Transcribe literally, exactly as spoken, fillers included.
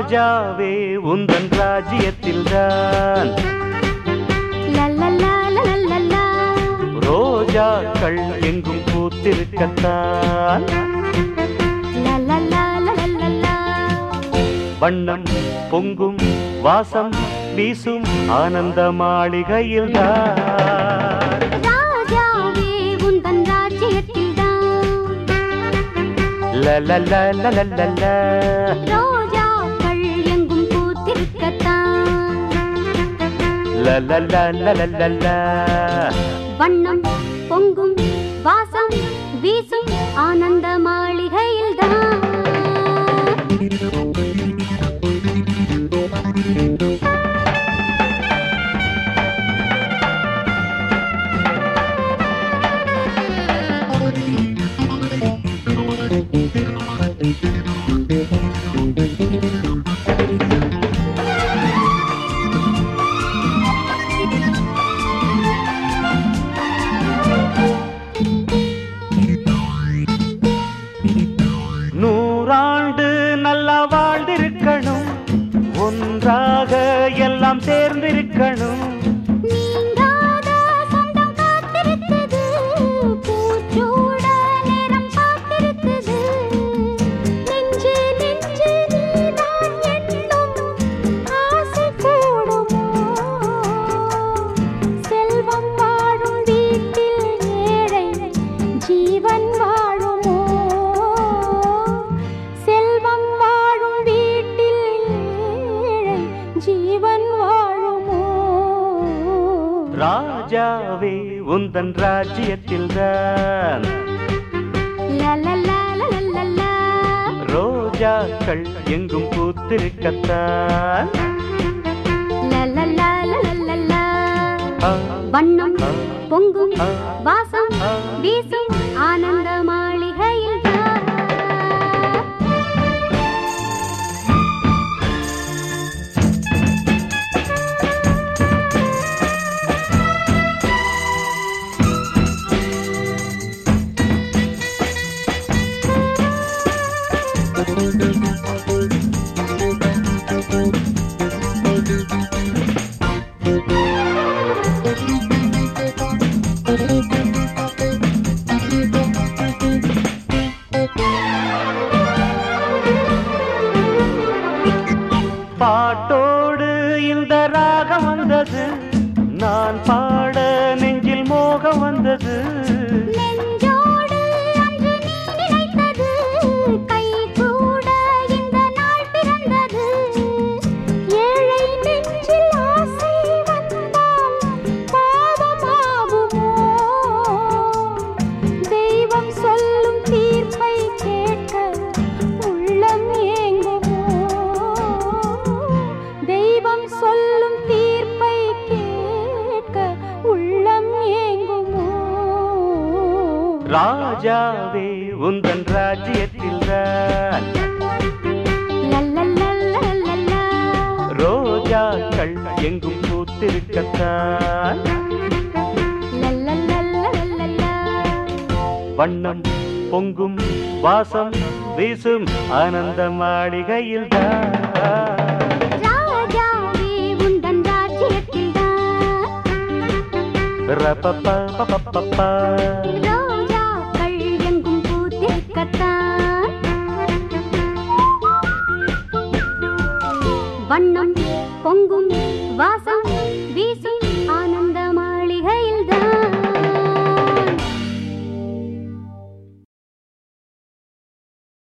ராஜாவே உந்தன் ராஜ்யத்தில்தான் ரோஜாக்கள் எங்கும் பூத்திருக்கத்தான் வண்ணம் பொங்கும் வாசம் வீசும் ஆனந்த மாளிகையில்தான் ராஜாவே உந்தன் ராஜ்யத்தில்தான் லலலலலலல ரோஜாக்கள் எங்கும் பூத்திருக்கத்தான் லலலலலலல வண்ணம் பொங்கும் வாசம் வீசும் ஆனந்த மாளிகையில்தான் நூறாண்டு நல்லா வாழ்ந்திருக்கணும் ஒன்றாக எல்லாம் சேர்ந்திருக்கணும் நீங்காத சொந்தம் காத்திருக்குது பூச்சூட நேரம் காத்திருக்குது நெஞ்சு நெஞ்சு நீதான் என்னும் ஆசை கூடுமோ செல்வம் வாழும் வீட்டில் ஏழை ஜீவன் வாழுமோ செல்வம் வாழும் வீட்டில் ஏழை ஜீவன் வாழுமோ ராஜாவே உந்தன் ராஜ்யத்தில்தான் லலலலலலலா ரோஜாக்கள் எங்கும் பூத்திருக்கத்தான் லலலலலலலா ஆ, வண்ணம் ஆ, பொங்கும் ஆ, வாசம் ஆ. வீசும் ஆனந்த மாளிகையில்தான் பாட்டோடு இந்த ராகம் வந்தது நான் பாட நெஞ்சில் மோகம் வந்தது நெஞ்சோடு அன்று நீ நினைத்தது கை கூட இந்த நாள் பிறந்தது ஏழை நெஞ்சில் ஆசை வந்தால் பாவமாகுமோ தெய்வம் சொல்லும் தீர்ப்பை கேட்க உள்ளம் ஏங்குமோ தெய்வம் சொல்லும் தீர்ப்பை கேட்க உள்ளம் ஏங்குமோ ராஜாவே உந்தன் ராஜ்யத்தில்தான் லலலலலலா ரோஜாக்கள் எங்கும் பூத்திருக்கத்தான் லலலலலலலா வண்ணம் பொங்கும் வாசம் வீசும் ஆனந்த மாளிகையில்தான் ராஜாவே உந்தன் ராஜ்யத்தில்தான் ரபபபபபபா. ரோஜாக்கள் எங்கும் பூத்திருக்கத்தான் வண்ணம் பொங்கும் வாசம் வீசும்